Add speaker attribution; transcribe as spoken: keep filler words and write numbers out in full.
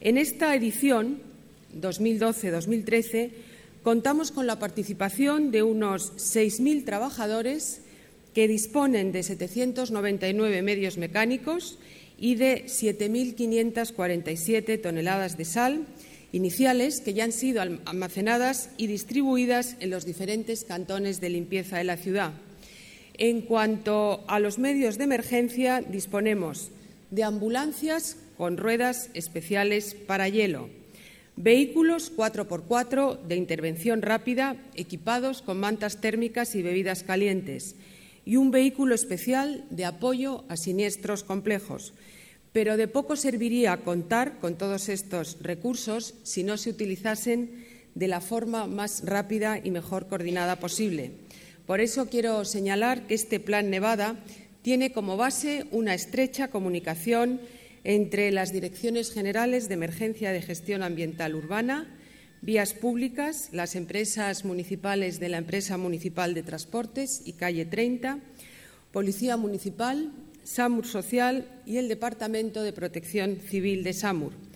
Speaker 1: En esta edición, dos mil doce dos mil trece, contamos con la participación de unos seis mil trabajadores que disponen de setecientos noventa y nueve medios mecánicos y de siete mil quinientas cuarenta y siete toneladas de sal iniciales que ya han sido almacenadas y distribuidas en los diferentes cantones de limpieza de la ciudad. En cuanto a los medios de emergencia, disponemos de ambulancias con ruedas especiales para hielo, vehículos cuatro por cuatro de intervención rápida equipados con mantas térmicas y bebidas calientes y un vehículo especial de apoyo a siniestros complejos. Pero de poco serviría contar con todos estos recursos si no se utilizasen de la forma más rápida y mejor coordinada posible. Por eso quiero señalar que este Plan Nevada tiene como base una estrecha comunicación entre las Direcciones Generales de Emergencia de Gestión Ambiental Urbana, Vías Públicas, las empresas municipales de la Empresa Municipal de Transportes y Calle treinta, Policía Municipal, SAMUR Social y el Departamento de Protección Civil de SAMUR.